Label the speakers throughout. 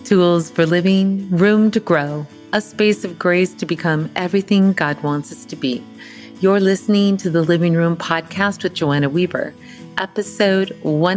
Speaker 1: Tools for living, room to grow, a space of grace to become everything God wants us to be. You're listening to the Living Room Podcast with Joanna Weaver, episode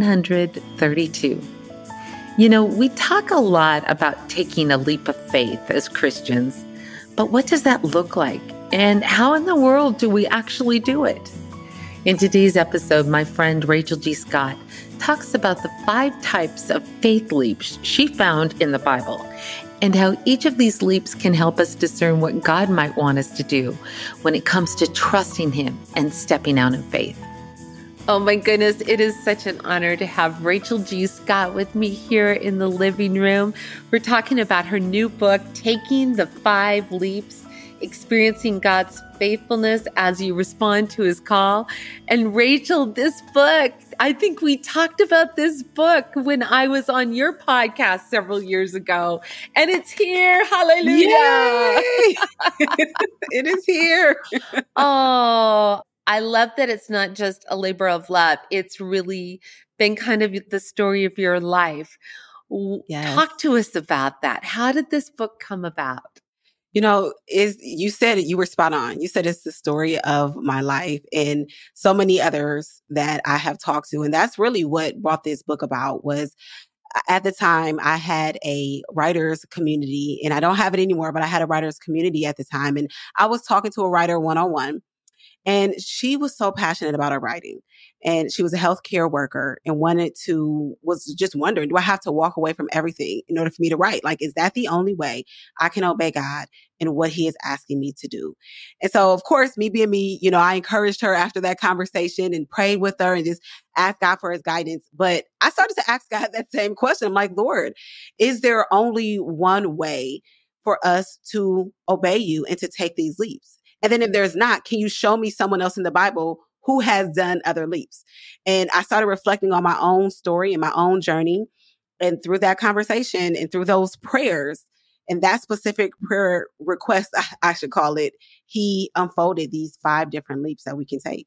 Speaker 1: 132. You know, we talk a lot about taking a leap of faith as Christians, but what does that look like? And how in the world do we actually do it? In today's episode, my friend Rachel G. Scott talks about the 5 types of faith leaps she found in the Bible and how each of these leaps can help us discern what God might want us to do when it comes to trusting Him and stepping out in faith. Oh my goodness, it is such an honor to have Rachel G. Scott with me here in the living room. We're talking about her new book, Taking the 5 Leaps, Experiencing God's Faithfulness as You Respond to His Call. And Rachel, this book, I think we talked about this book when I was on your podcast several years ago, and it's here. Hallelujah.
Speaker 2: It is here.
Speaker 1: Oh, I love that it's not just a labor of love. It's really been kind of the story of your life.
Speaker 2: Yes.
Speaker 1: Talk to us about that. How did this book come about?
Speaker 2: You know, you said it, you were spot on. You said it's the story of my life and so many others that I have talked to. And that's really what brought this book about. Was at the time I had a writers community, and I don't have it anymore, but I had a writers community at the time. And I was talking to a writer one-on-one. And she was so passionate about her writing. And she was a healthcare worker and was just wondering, do I have to walk away from everything in order for me to write? Like, is that the only way I can obey God and what He is asking me to do? And so, of course, me being me, I encouraged her after that conversation and prayed with her and just asked God for His guidance. But I started to ask God that same question. I'm like, Lord, is there only one way for us to obey You and to take these leaps? And then if there's not, can you show me someone else in the Bible who has done other leaps? And I started reflecting on my own story and my own journey. And through that conversation and through those prayers and that specific prayer request, I should call it, He unfolded these 5 different leaps that we can take.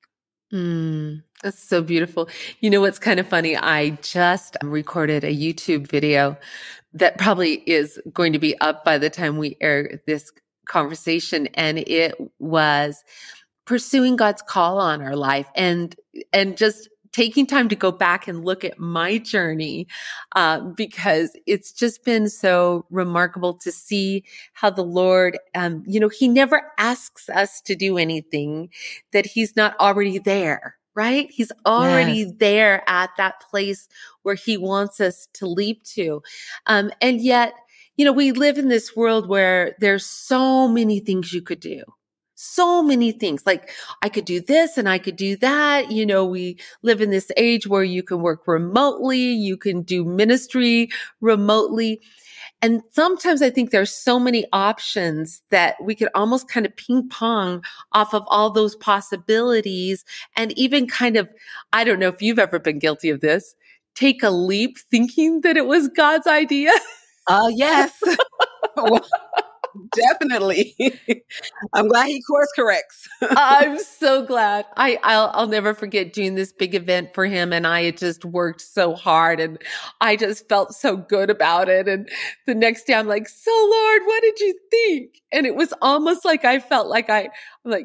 Speaker 1: That's so beautiful. You know what's kind of funny? I just recorded a YouTube video that probably is going to be up by the time we air this conversation, and it was pursuing God's call on our life and just taking time to go back and look at my journey, because it's just been so remarkable to see how the Lord, He never asks us to do anything that He's not already there, right? He's already there at that place where He wants us to leap to. And yet, we live in this world where there's so many things you could do. So many things. Like, I could do this and I could do that. We live in this age where you can work remotely, you can do ministry remotely. And sometimes I think there's so many options that we could almost kind of ping pong off of all those possibilities. And even kind of, I don't know if you've ever been guilty of this, take a leap thinking that it was God's idea.
Speaker 2: Yes. Well, definitely. I'm glad He course corrects.
Speaker 1: I'm so glad. I'll never forget doing this big event for Him, and I had just worked so hard and I just felt so good about it. And the next day I'm like, so Lord, what did You think? And it was almost like I felt like I'm like,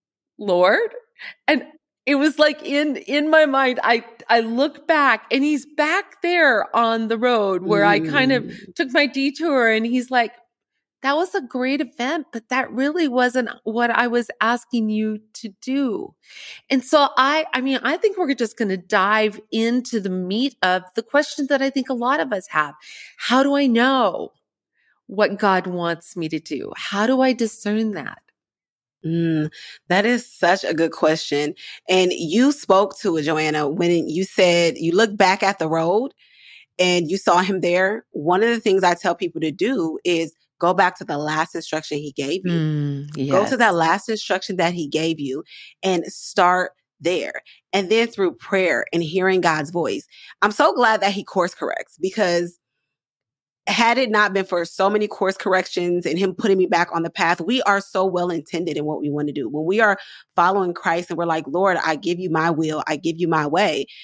Speaker 1: Lord? And it was like in my mind, I look back and He's back there on the road where I kind of took my detour, and He's like, that was a great event, but that really wasn't what I was asking you to do. And so I think we're just going to dive into the meat of the question that I think a lot of us have. How do I know what God wants me to do? How do I discern that?
Speaker 2: That is such a good question. And you spoke to it, Joanna, when you said you look back at the road and you saw Him there. One of the things I tell people to do is go back to the last instruction He gave you.
Speaker 1: Yes.
Speaker 2: Go to that last instruction that He gave you and start there. And then through prayer and hearing God's voice. I'm so glad that He course corrects, because had it not been for so many course corrections and Him putting me back on the path, we are so well intended in what we want to do. When we are following Christ and we're like, Lord, I give You my will, I give You my way,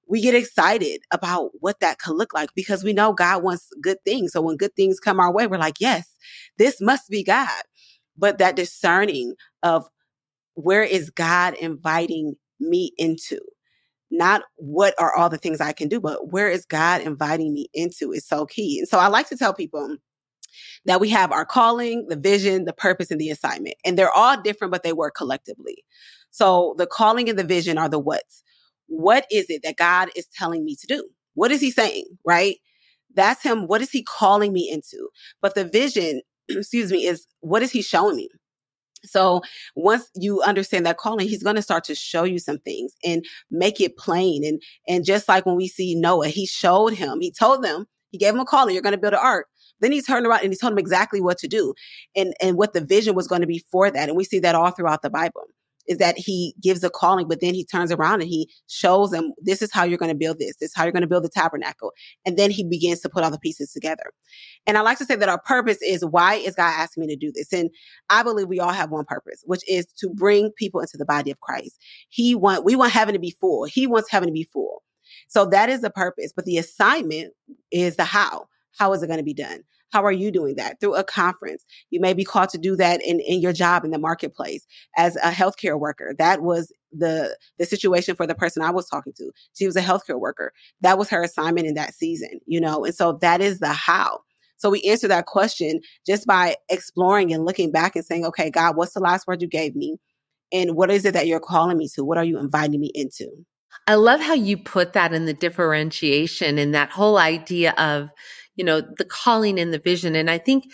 Speaker 2: we get excited about what that could look like because we know God wants good things. So when good things come our way, we're like, yes, this must be God. But that discerning of where is God inviting me into? Not what are all the things I can do, but where is God inviting me into is so key. And so I like to tell people that we have our calling, the vision, the purpose, and the assignment. And they're all different, but they work collectively. So the calling and the vision are the what's. What is it that God is telling me to do? What is he saying, right? That's him. What is he calling me into? But the vision, excuse me, is what is he showing me? So once you understand that calling, he's going to start to show you some things and make it plain. And just like when we see Noah, he showed him, he told them, he gave him a calling, you're going to build an ark. Then he turned around and he told him exactly what to do and what the vision was going to be for that. And we see that all throughout the Bible is that he gives a calling, but then he turns around and he shows them, this is how you're going to build this. This is how you're going to build the tabernacle. And then he begins to put all the pieces together. And I like to say that our purpose is, why is God asking me to do this? And I believe we all have one purpose, which is to bring people into the body of Christ. We want heaven to be full. He wants heaven to be full. So that is the purpose. But the assignment is the how. How is it going to be done? How are you doing that? Through a conference. You may be called to do that in your job in the marketplace as a healthcare worker. That was the situation for the person I was talking to. She was a healthcare worker. That was her assignment in that season, and so that is the how. So we answer that question just by exploring and looking back and saying, okay, God, what's the last word you gave me? And what is it that you're calling me to? What are you inviting me into?
Speaker 1: I love how you put that in the differentiation and that whole idea of, the calling and the vision. And I think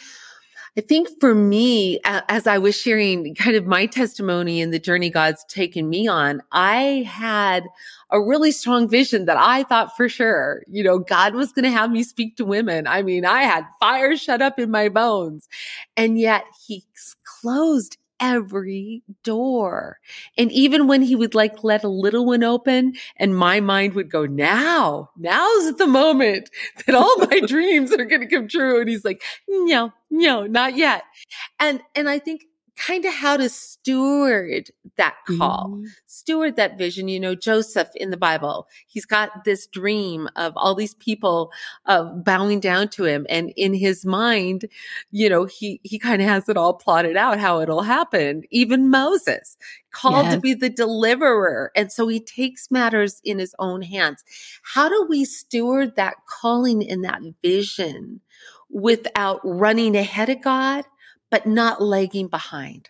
Speaker 1: for me, as I was sharing kind of my testimony and the journey God's taken me on, I had a really strong vision that I thought for sure, God was going to have me speak to women. I mean, I had fire shut up in my bones, and yet he closed every door. And even when he would let a little one open and my mind would go, now's the moment that all my dreams are going to come true. And he's like, no, not yet. And I think kind of how to steward that call, steward that vision. Joseph in the Bible, he's got this dream of all these people bowing down to him. And in his mind, he kind of has it all plotted out how it'll happen. Even Moses, called to be the deliverer. And so he takes matters in his own hands. How do we steward that calling and that vision without running ahead of God, but not lagging behind?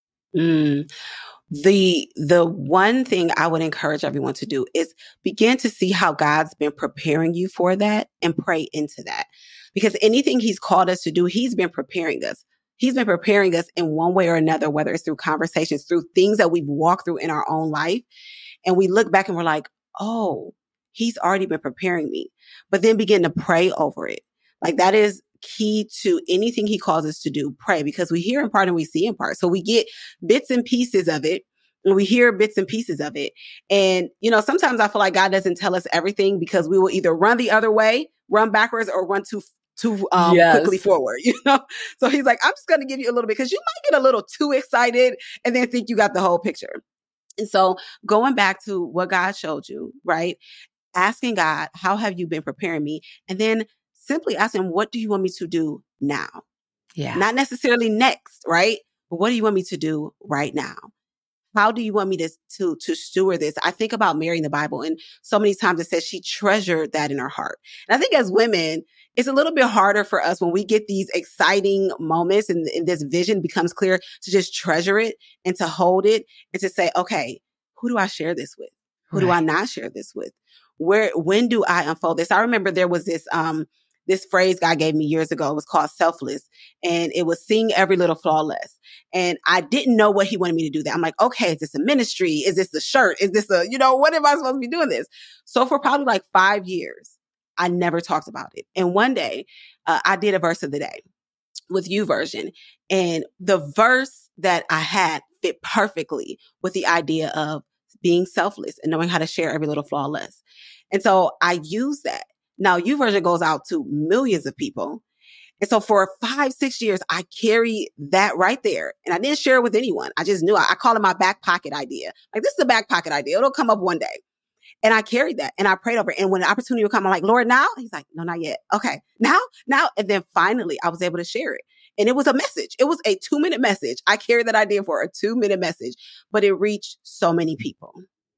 Speaker 2: The one thing I would encourage everyone to do is begin to see how God's been preparing you for that and pray into that. Because anything he's called us to do, he's been preparing us. He's been preparing us in one way or another, whether it's through conversations, through things that we've walked through in our own life. And we look back and we're like, oh, he's already been preparing me. But then begin to pray over it. Like that is key to anything he calls us to do. Pray, because we hear in part and we see in part. So we get bits and pieces of it, and we hear bits and pieces of it. And, sometimes I feel like God doesn't tell us everything because we will either run the other way, run backwards, or run too quickly forward, So he's like, I'm just going to give you a little bit because you might get a little too excited and then think you got the whole picture. And so going back to what God showed you, right? Asking God, how have you been preparing me? And then simply asking, what do you want me to do now?
Speaker 1: Yeah.
Speaker 2: Not necessarily next, right? But what do you want me to do right now? How do you want me to steward this? I think about Mary in the Bible, and so many times it says she treasured that in her heart. And I think as women, it's a little bit harder for us when we get these exciting moments and this vision becomes clear to just treasure it and to hold it and to say, okay, who do I share this with? Who do I not share this with? When do I unfold this? I remember there was this phrase God gave me years ago. It was called selfless, and it was seeing every little flaw less. And I didn't know what he wanted me to do that. I'm like, okay, is this a ministry? Is this a shirt? Is this what am I supposed to be doing this? So for probably like 5 years, I never talked about it. And one day I did a verse of the day with YouVersion, and the verse that I had fit perfectly with the idea of being selfless and knowing how to share every little flaw less. And so I use that. Now, YouVersion goes out to millions of people. And so for 5-6 years, I carry that right there. And I didn't share it with anyone. I just knew I call it my back pocket idea. Like, this is a back pocket idea. It'll come up one day. And I carried that and I prayed over it. And when the opportunity would come, I'm like, Lord, now? He's like, no, not yet. Okay, now. And then finally I was able to share it. And it was a message. It was a 2-minute message. I carried that idea for a 2-minute message, but it reached so many people.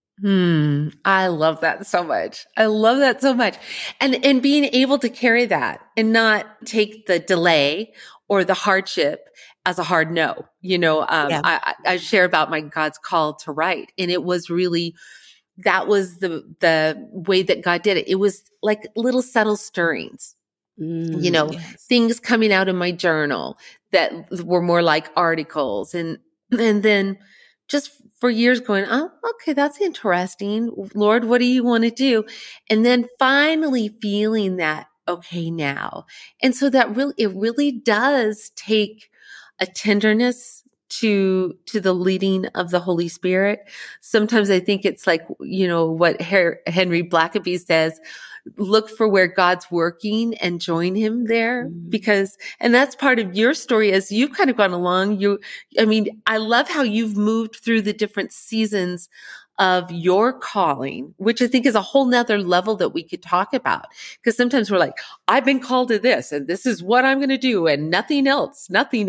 Speaker 1: I love that so much. I love that so much. And being able to carry that and not take the delay or the hardship as a hard no.
Speaker 2: Yeah.
Speaker 1: I share about my God's call to write, and it was really, that was the way that God did it. It was like little subtle stirrings.
Speaker 2: Yes.
Speaker 1: Things coming out of my journal that were more like articles, and then just for years going, oh, okay, that's interesting. Lord, what do you want to do? And then finally feeling that, okay, now. And so it really does take a tenderness to the leading of the Holy Spirit. Sometimes I think it's like, what Henry Blackaby says, look for where God's working and join him there, because, and that's part of your story as you've kind of gone along. I love how you've moved through the different seasons of your calling, which I think is a whole nother level that we could talk about. Because sometimes we're like, I've been called to this and this is what I'm going to do and nothing else,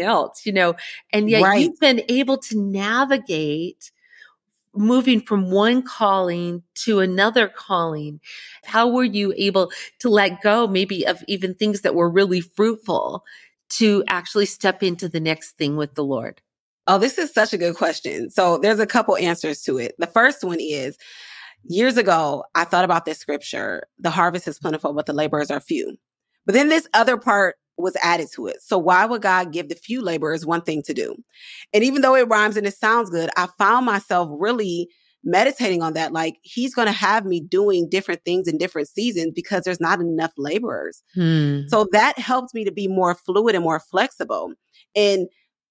Speaker 1: and yet
Speaker 2: Right.
Speaker 1: you've been able to navigate moving from one calling to another calling. How were you able to let go maybe of even things that were really fruitful to actually step into the next thing with the Lord?
Speaker 2: Oh, this is such a good question. So there's a couple answers to it. The first one is, years ago, I thought about this scripture, the harvest is plentiful, but the laborers are few. But then this other part was added to it. So why would God give the few laborers one thing to do? And even though it rhymes and it sounds good, I found myself really meditating on that. Like, he's going to have me doing different things in different seasons because there's not enough laborers. So that helped me to be more fluid and more flexible. And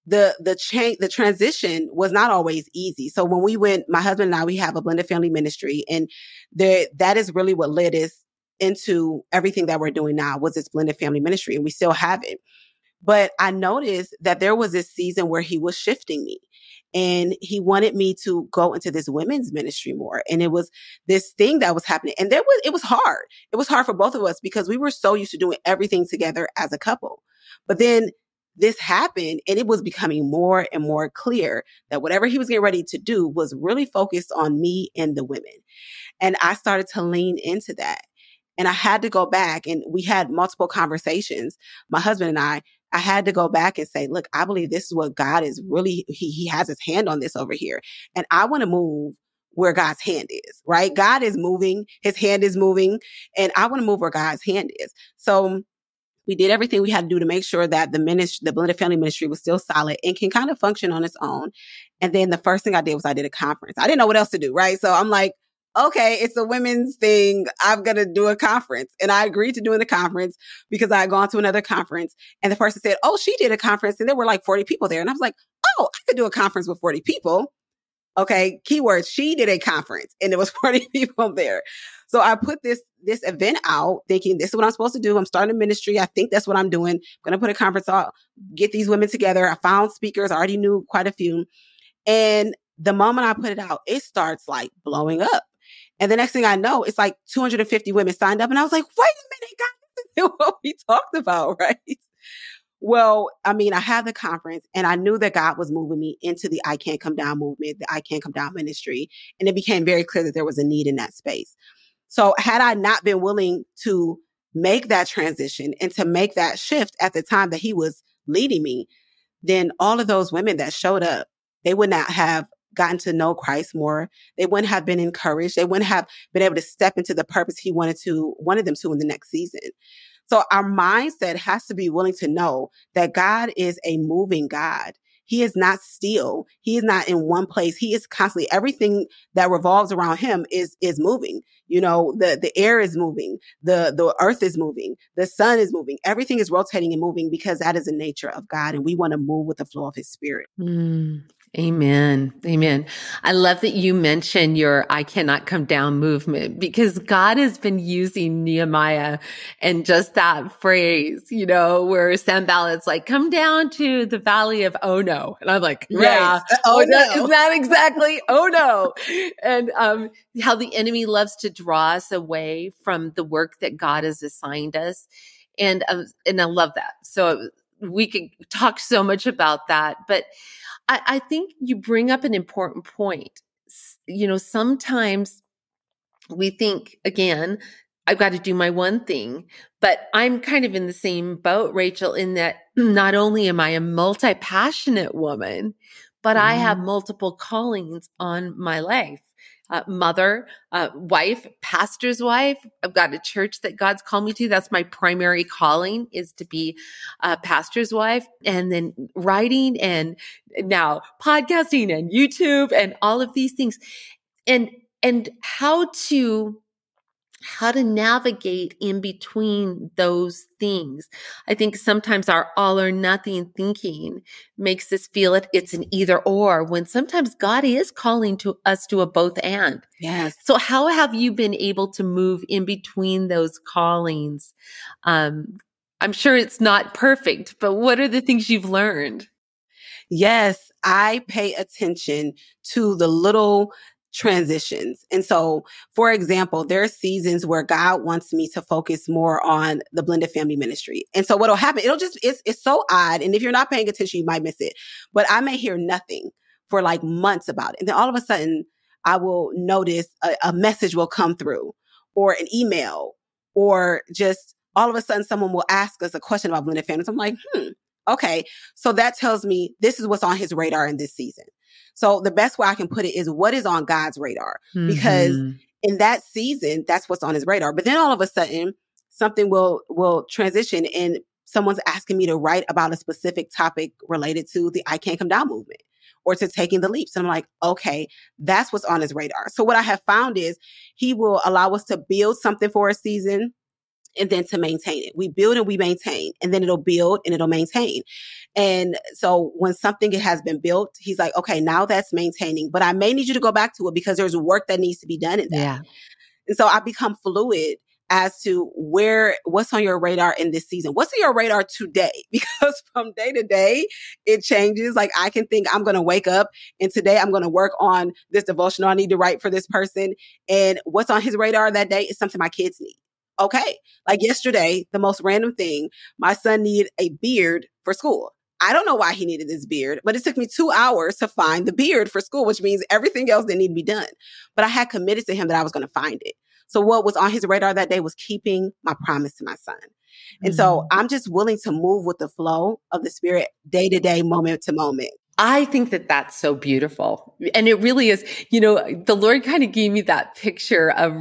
Speaker 2: the transition was not always easy. So when we went, my husband and I, we have a blended family ministry, and that is really what led us into everything that we're doing now, was this blended family ministry, and we still have it. But I noticed that there was this season where he was shifting me, and he wanted me to go into this women's ministry more. And it was this thing that was happening. And it was hard. It was hard for both of us because we were so used to doing everything together as a couple. But then this happened, and it was becoming more and more clear that whatever he was getting ready to do was really focused on me and the women. And I started to lean into that. And I had to go back, and we had multiple conversations, my husband and I had to go back and say, look, I believe this is what God is really, he has his hand on this over here. And I want to move where God's hand is, right? God is moving, his hand is moving, and I want to move where God's hand is. So we did everything we had to do to make sure that the blended family ministry was still solid and can kind of function on its own. And then the first thing I did was I did a conference. I didn't know what else to do, right? So I'm like, okay, it's a women's thing. I'm going to do a conference. And I agreed to doing the conference because I had gone to another conference, and the person said, oh, she did a conference and there were like 40 people there. And I was like, oh, I could do a conference with 40 people. Okay. Keyword, she did a conference and there was 40 people there. So I put this event out thinking, this is what I'm supposed to do. I'm starting a ministry. I think that's what I'm doing. I'm going to put a conference out, get these women together. I found speakers. I already knew quite a few. And the moment I put it out, it starts like blowing up. And the next thing I know, it's like 250 women signed up. And I was like, wait a minute, God, this is what we talked about, right? Well, I mean, I had the conference, and I knew that God was moving me into the I Can't Come Down movement, the I Can't Come Down ministry. And it became very clear that there was a need in that space. So had I not been willing to make that transition and to make that shift at the time that he was leading me, then all of those women that showed up, they would not have gotten to know Christ more. They wouldn't have been encouraged. They wouldn't have been able to step into the purpose he wanted them to in the next season. So our mindset has to be willing to know that God is a moving God. He is not still. He is not in one place. He is constantly, everything that revolves around him is moving. You know, the air is moving. The earth is moving. The sun is moving. Everything is rotating and moving because that is the nature of God. And we want to move with the flow of his spirit.
Speaker 1: Amen. Amen. I love that you mentioned your I cannot come down movement because God has been using Nehemiah and just that phrase, where Sanballat's like, come down to the valley of oh no. And I'm like,
Speaker 2: Right.
Speaker 1: yeah,
Speaker 2: Oh
Speaker 1: is
Speaker 2: no.
Speaker 1: that exactly? Oh no. And how the enemy loves to draw us away from the work that God has assigned us. And I love that. So we could talk so much about that, but I think you bring up an important point. Sometimes we think, again, I've got to do my one thing, but I'm kind of in the same boat, Rachel, in that not only am I a multi-passionate woman, but I have multiple callings on my life. Mother, wife, pastor's wife. I've got a church that God's called me to. That's my primary calling, is to be a pastor's wife, and then writing, and now podcasting and YouTube and all of these things. And how to navigate in between those things. I think sometimes our all or nothing thinking makes us feel it's an either or, when sometimes God is calling to us to a both and.
Speaker 2: Yes.
Speaker 1: So how have you been able to move in between those callings? I'm sure it's not perfect, but what are the things you've learned?
Speaker 2: Yes, I pay attention to the little transitions. And so, for example, there are seasons where God wants me to focus more on the blended family ministry. And so what'll happen, it's so odd. And if you're not paying attention, you might miss it. But I may hear nothing for like months about it. And then all of a sudden, I will notice a message will come through, or an email, or just all of a sudden someone will ask us a question about blended families. I'm like, okay. So that tells me this is what's on his radar in this season. So the best way I can put it is what is on God's radar, because in that season, that's what's on his radar. But then all of a sudden something will transition, and someone's asking me to write about a specific topic related to the I Can't Come Down movement or to taking the leaps. And I'm like, okay, that's what's on his radar. So what I have found is he will allow us to build something for a season, and then to maintain it. We build and we maintain, and then it'll build and it'll maintain. And so when something has been built, he's like, okay, now that's maintaining, but I may need you to go back to it because there's work that needs to be done in that.
Speaker 1: Yeah.
Speaker 2: And so I become fluid as to what's on your radar in this season. What's on your radar today? Because from day to day, it changes. Like I can think I'm going to wake up and today I'm going to work on this devotional I need to write for this person. And what's on his radar that day is something my kids need. Okay. Like yesterday, the most random thing, my son needed a beard for school. I don't know why he needed this beard, but it took me 2 hours to find the beard for school, which means everything else didn't need to be done. But I had committed to him that I was going to find it. So what was on his radar that day was keeping my promise to my son. And so I'm just willing to move with the flow of the Spirit day to day, moment to moment.
Speaker 1: I think that that's so beautiful. And it really is, the Lord kind of gave me that picture of,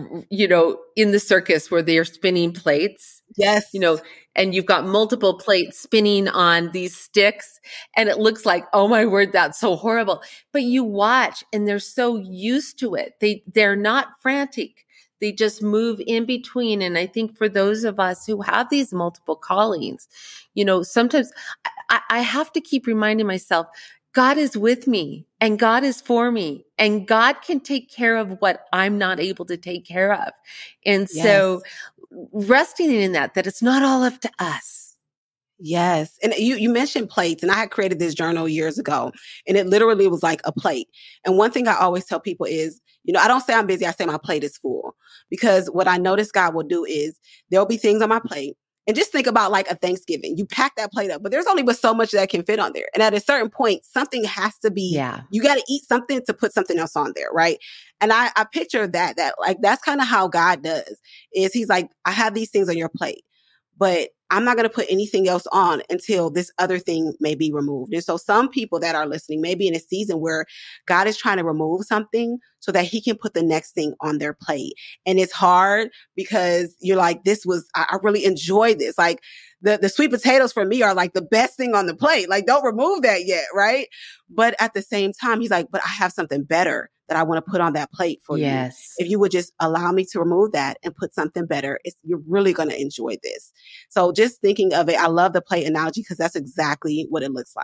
Speaker 1: in the circus where they're spinning plates.
Speaker 2: Yes.
Speaker 1: And you've got multiple plates spinning on these sticks, and it looks like, oh my word, that's so horrible. But you watch and they're so used to it. They're not frantic. They just move in between. And I think for those of us who have these multiple callings, sometimes I have to keep reminding myself, God is with me and God is for me, and God can take care of what I'm not able to take care of. And so resting in that it's not all up to us.
Speaker 2: Yes. And you mentioned plates, and I had created this journal years ago, and it literally was like a plate. And one thing I always tell people is, I don't say I'm busy. I say my plate is full, because what I notice God will do is there'll be things on my plate. And just think about like a Thanksgiving. You pack that plate up, but there's only but so much that can fit on there. And at a certain point, something has to be, you got to eat something to put something else on there, right? And I picture that like, that's kind of how God does, is he's like, I have these things on your plate, but I'm not going to put anything else on until this other thing may be removed. And so some people that are listening may be in a season where God is trying to remove something so that he can put the next thing on their plate. And it's hard because you're like, I really enjoy this. Like the sweet potatoes for me are like the best thing on the plate. Like, don't remove that yet. Right. But at the same time, he's like, but I have something better that I want to put on that plate for you. If you would just allow me to remove that and put something better, you're really going to enjoy this. So just thinking of it, I love the plate analogy because that's exactly what it looks like.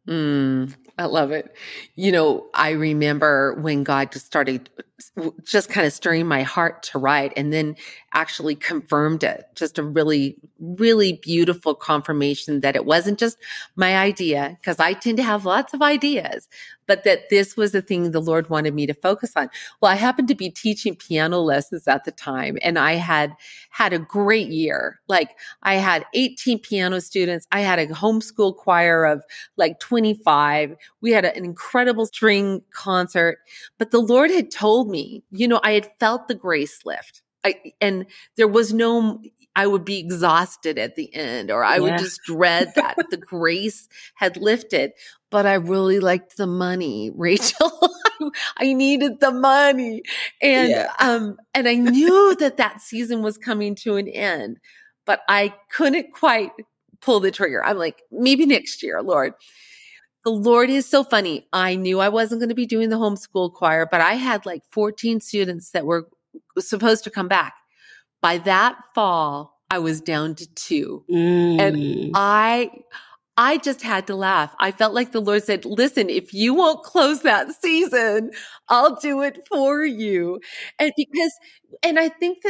Speaker 1: I love it. I remember when God just started just kind of stirring my heart to write and then actually confirmed it. Just a really, really beautiful confirmation that it wasn't just my idea, because I tend to have lots of ideas, but that this was the thing the Lord wanted me to focus on. Well, I happened to be teaching piano lessons at the time, and I had a great year. Like, I had 18 piano students. I had a homeschool choir of like 25. We had an incredible string concert, but the Lord had told me, I had felt the grace lift. And there was I would be exhausted at the end, or I would just dread that the grace had lifted. But I really liked the money, Rachel. I needed the money. And, and I knew that season was coming to an end, but I couldn't quite pull the trigger. I'm like, maybe next year, Lord. The Lord is so funny. I knew I wasn't going to be doing the homeschool choir, but I had like 14 students that were supposed to come back. By that fall, I was down to 2. And I just had to laugh. I felt like the Lord said, listen, if you won't close that season, I'll do it for you. And I think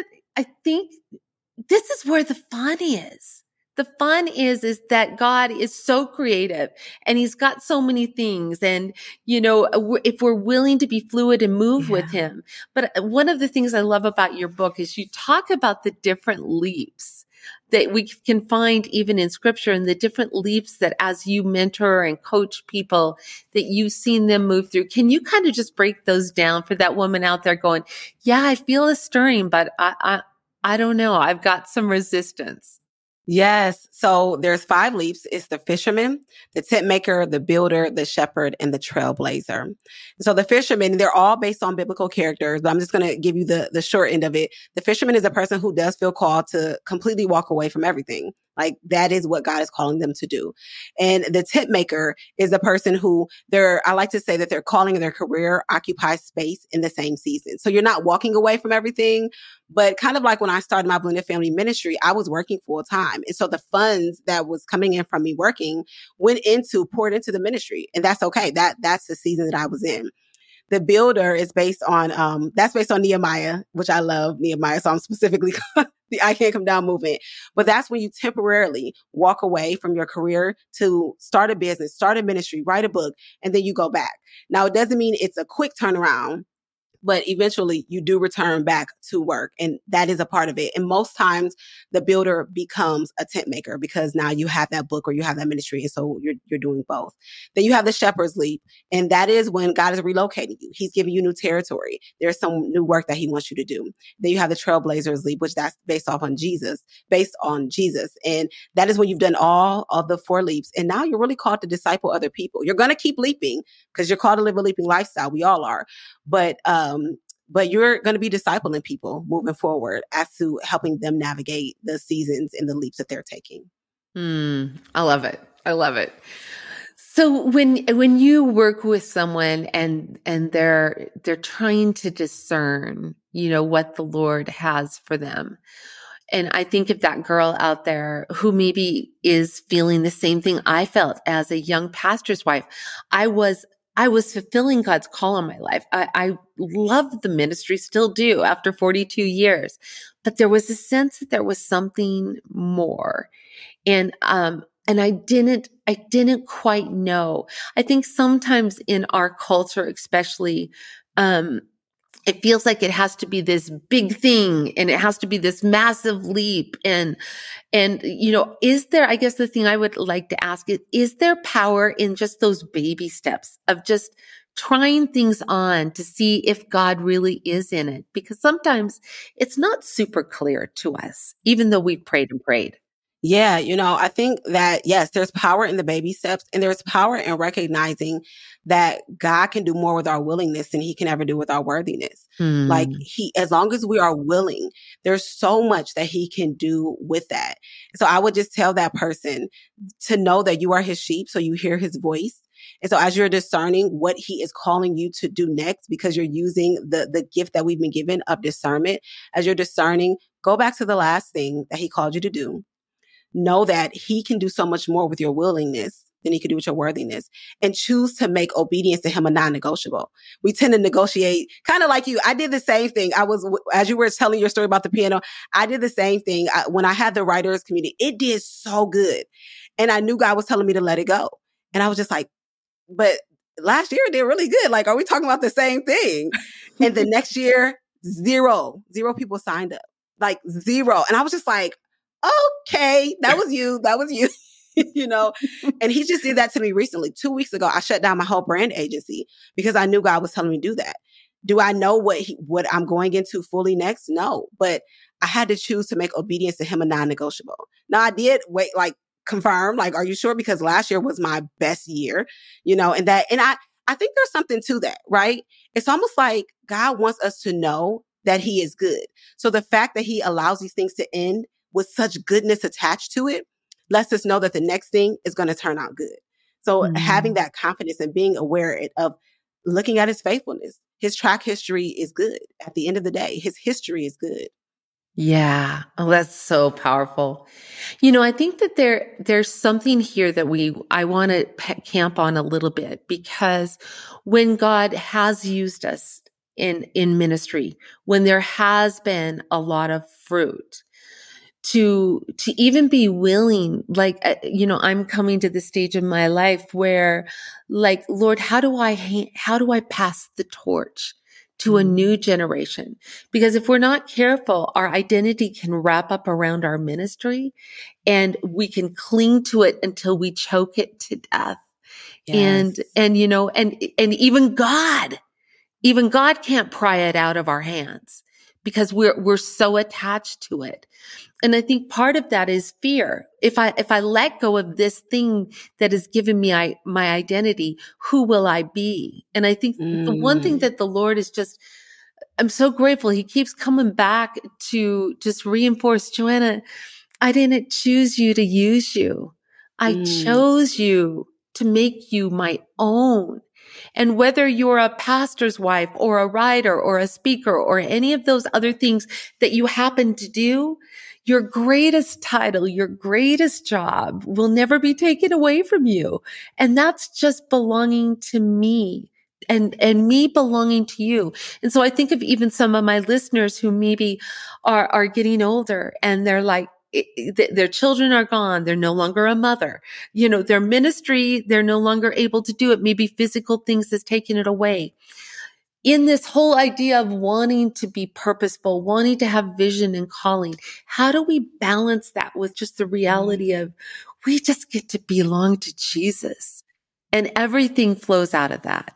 Speaker 1: this is where the fun is. The fun is that God is so creative and he's got so many things. And, if we're willing to be fluid and move with him. But one of the things I love about your book is you talk about the different leaps that we can find even in scripture, and the different leaps that as you mentor and coach people that you've seen them move through. Can you kind of just break those down for that woman out there going, yeah, I feel a stirring, but I don't know. I've got some resistance.
Speaker 2: Yes. So there's 5 leaps. It's the fisherman, the tent maker, the builder, the shepherd, and the trailblazer. So the fisherman, they're all based on biblical characters, but I'm just going to give you the short end of it. The fisherman is a person who does feel called to completely walk away from everything. Like, that is what God is calling them to do. And the tent maker is a person who I like to say that their calling and their career occupies space in the same season. So you're not walking away from everything, but kind of like when I started my blended family ministry, I was working full time. And so the funds that was coming in from me working poured into the ministry. And that's okay. That's the season that I was in. The builder is based on, that's based on Nehemiah, which I love Nehemiah. So I'm specifically the I Can't Come Down movement. But that's when you temporarily walk away from your career to start a business, start a ministry, write a book, and then you go back. Now, it doesn't mean it's a quick turnaround, but eventually you do return back to work. And that is a part of it. And most times the builder becomes a tent maker because now you have that book or you have that ministry. And so you're doing both. Then you have the shepherd's leap. And that is when God is relocating you. He's giving you new territory. There's some new work that he wants you to do. Then you have the trailblazer's leap, which that's based on Jesus. And that is when you've done all of the 4 leaps. And now you're really called to disciple other people. You're going to keep leaping because you're called to live a leaping lifestyle. We all are. But you're going to be discipling people moving forward as to helping them navigate the seasons and the leaps that they're taking.
Speaker 1: I love it. I love it. So when you work with someone and they're trying to discern, what the Lord has for them. And I think of that girl out there who maybe is feeling the same thing I felt as a young pastor's wife. I was fulfilling God's call on my life. I loved the ministry, still do after 42 years, but there was a sense that there was something more. And I didn't quite know. I think sometimes in our culture, especially, it feels like it has to be this big thing and it has to be this massive leap. And, is there, I guess the thing I would like to ask is there power in just those baby steps of just trying things on to see if God really is in it? Because sometimes it's not super clear to us, even though we've prayed and prayed.
Speaker 2: Yeah, I think that, yes, there's power in the baby steps, and there's power in recognizing that God can do more with our willingness than he can ever do with our worthiness. Like, as long as we are willing, there's so much that he can do with that. So I would just tell that person to know that you are his sheep, so you hear his voice. And so as you're discerning what he is calling you to do next, because you're using the gift that we've been given of discernment, as you're discerning, go back to the last thing that he called you to do. Know that he can do so much more with your willingness than he could do with your worthiness, and choose to make obedience to him a non-negotiable. We tend to negotiate kind of like you. I did the same thing. As you were telling your story about the piano, I did the same thing. When I had the writers community, it did so good. And I knew God was telling me to let it go. And I was just like, but last year it did really good. Like, are we talking about the same thing? And the next year, zero people signed up, like zero. And I was just like, okay, that was you. You know, and he just did that to me recently. 2 weeks ago, I shut down my whole brand agency because I knew God was telling me to do that. Do I know what I'm going into fully next? No, but I had to choose to make obedience to him a non-negotiable. Now I did confirm, like, are you sure? Because last year was my best year, you know, and I think there's something to that, right? It's almost like God wants us to know that he is good. So the fact that he allows these things to end with such goodness attached to it lets us know that the next thing is going to turn out good. So having that confidence and being aware of looking at his faithfulness, his track history is good. At the end of the day, his history is good.
Speaker 1: Yeah. Oh, that's so powerful. You know, I think that there's something here that I want to camp on a little bit, because when God has used us in ministry, when there has been a lot of fruit, to even be willing, like, you know, I'm coming to the stage in my life where, like, Lord, how do I pass the torch to a new generation? Because if we're not careful, our identity can wrap up around our ministry and we can cling to it until we choke it to death. Yes. And, you know, and even God can't pry it out of our hands because we're so attached to it. And I think part of that is fear. If I let go of this thing that has given me my identity, who will I be? And I think the one thing that the Lord is I'm so grateful. He keeps coming back to just reinforce, Joanna, I didn't choose you to use you. I chose you to make you my own. And whether you're a pastor's wife or a writer or a speaker or any of those other things that you happen to do, your greatest title, your greatest job will never be taken away from you. And that's just belonging to me and me belonging to you. And so I think of even some of my listeners who maybe are getting older and they're like, their children are gone. They're no longer a mother. You know, their ministry, they're no longer able to do it. Maybe physical things has taken it away. In this whole idea of wanting to be purposeful, wanting to have vision and calling, how do we balance that with just the reality of we just get to belong to Jesus and everything flows out of that?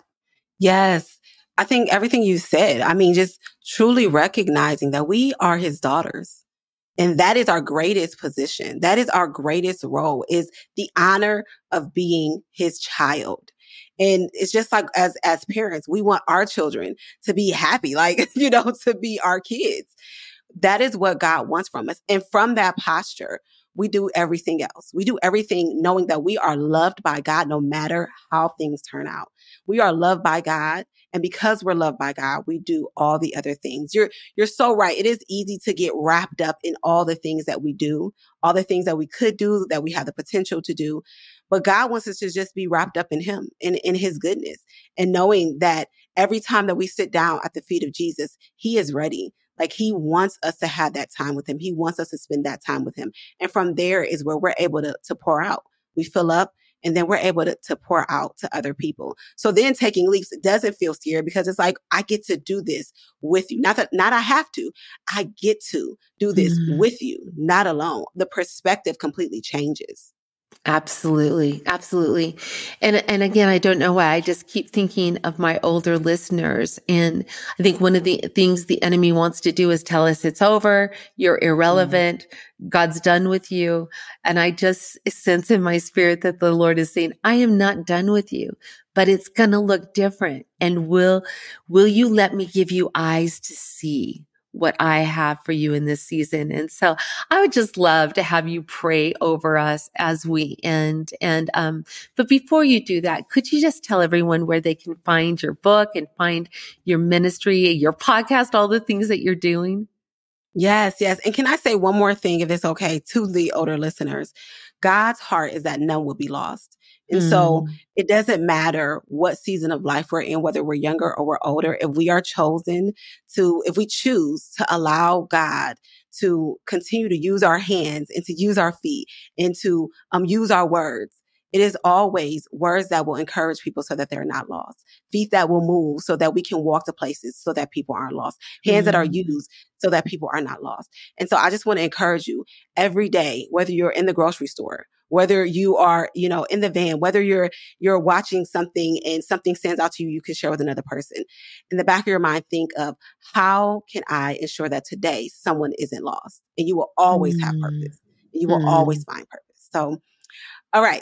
Speaker 2: Yes. I think everything you said, I mean, just truly recognizing that we are his daughters. And that is our greatest position. That is our greatest role, is the honor of being his child. And it's just like as parents, we want our children to be happy, like, you know, to be our kids. That is what God wants from us. And from that posture, we do everything else. We do everything knowing that we are loved by God no matter how things turn out. We are loved by God. And because we're loved by God, we do all the other things. You're so right. It is easy to get wrapped up in all the things that we do, all the things that we could do, that we have the potential to do. But God wants us to just be wrapped up in him, in his goodness, and knowing that every time that we sit down at the feet of Jesus, he is ready. Like, he wants us to have that time with him. He wants us to spend that time with him. And from there is where we're able to pour out. We fill up, and then we're able to pour out to other people. So then taking leaps doesn't feel scary because it's like, I get to do this with you. Not I have to. I get to do this with you, not alone. The perspective completely changes.
Speaker 1: Absolutely. Absolutely. And again, I don't know why I just keep thinking of my older listeners. And I think one of the things the enemy wants to do is tell us it's over. You're irrelevant. God's done with you. And I just sense in my spirit that the Lord is saying, I am not done with you, but it's going to look different. And will you let me give you eyes to see what I have for you in this season? And so I would just love to have you pray over us as we end. And, but before you do that, could you just tell everyone where they can find your book and find your ministry, your podcast, all the things that you're doing?
Speaker 2: Yes, yes. And can I say one more thing, if it's okay, to the older listeners? God's heart is that none will be lost. And so
Speaker 1: Mm,
Speaker 2: it doesn't matter what season of life we're in, whether we're younger or we're older, if we are chosen if we choose to allow God to continue to use our hands and to use our feet and to use our words, it is always words that will encourage people so that they're not lost. Feet that will move so that we can walk to places so that people aren't lost. Hands that are
Speaker 1: mm,
Speaker 2: used so that people are not lost. And so I just want to encourage you every day, whether you're in the grocery store, whether you are, in the van, whether you're watching something and something stands out to you, you can share with another person. In the back of your mind, think of, how can I ensure that today someone isn't lost? And you will always have
Speaker 1: mm,
Speaker 2: purpose. You will always
Speaker 1: mm.
Speaker 2: find purpose. So, all right.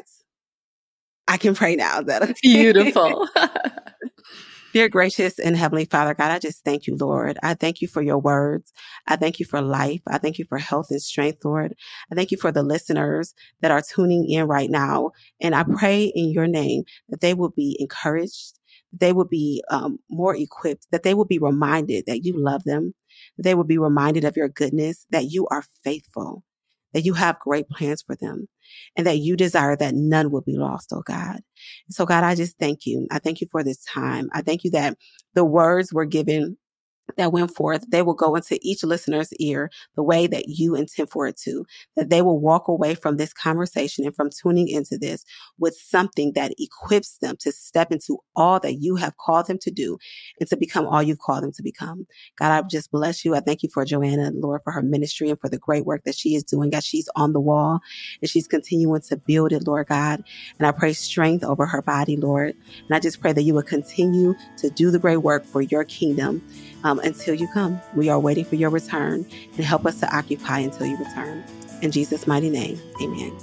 Speaker 2: I can pray now. Is that okay?
Speaker 1: Beautiful.
Speaker 2: Dear gracious and heavenly Father, God, I just thank you, Lord. I thank you for your words. I thank you for life. I thank you for health and strength, Lord. I thank you for the listeners that are tuning in right now. And I pray in your name that they will be encouraged, they will be more equipped, that they will be reminded that you love them, that they will be reminded of your goodness, that you are faithful, that you have great plans for them, and that you desire that none will be lost, oh God. So God, I just thank you. I thank you for this time. I thank you that the words were given that went forth, they will go into each listener's ear the way that you intend for it to, that they will walk away from this conversation and from tuning into this with something that equips them to step into all that you have called them to do and to become all you've called them to become. God, I just bless you. I thank you for Joanna, Lord, for her ministry and for the great work that she is doing. God, she's on the wall and she's continuing to build it, Lord God. And I pray strength over her body, Lord. And I just pray that you will continue to do the great work for your kingdom until you come. We are waiting for your return, and help us to occupy until you return. In Jesus' mighty name, amen.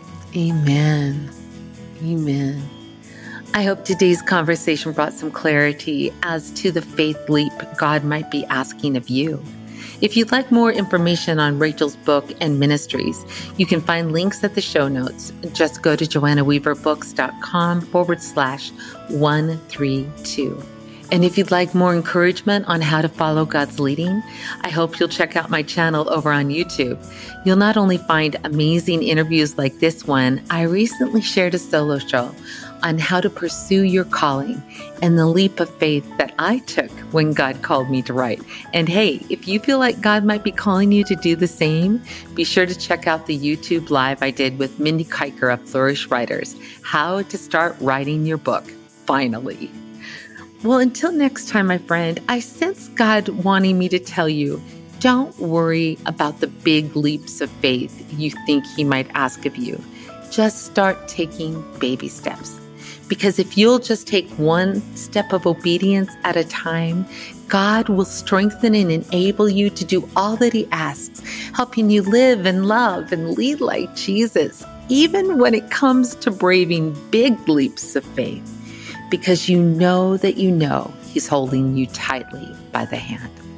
Speaker 1: Amen. Amen. I hope today's conversation brought some clarity as to the faith leap God might be asking of you. If you'd like more information on Rachel's book and ministries, you can find links at the show notes. Just go to joannaweaverbooks.com/132. And if you'd like more encouragement on how to follow God's leading, I hope you'll check out my channel over on YouTube. You'll not only find amazing interviews like this one, I recently shared a solo show on how to pursue your calling and the leap of faith that I took when God called me to write. And hey, if you feel like God might be calling you to do the same, be sure to check out the YouTube live I did with Mindy Kiker of Flourish Writers, How to Start Writing Your Book, finally. Well, until next time, my friend, I sense God wanting me to tell you, don't worry about the big leaps of faith you think He might ask of you. Just start taking baby steps. Because if you'll just take one step of obedience at a time, God will strengthen and enable you to do all that He asks, helping you live and love and lead like Jesus, even when it comes to braving big leaps of faith. Because you know that you know He's holding you tightly by the hand.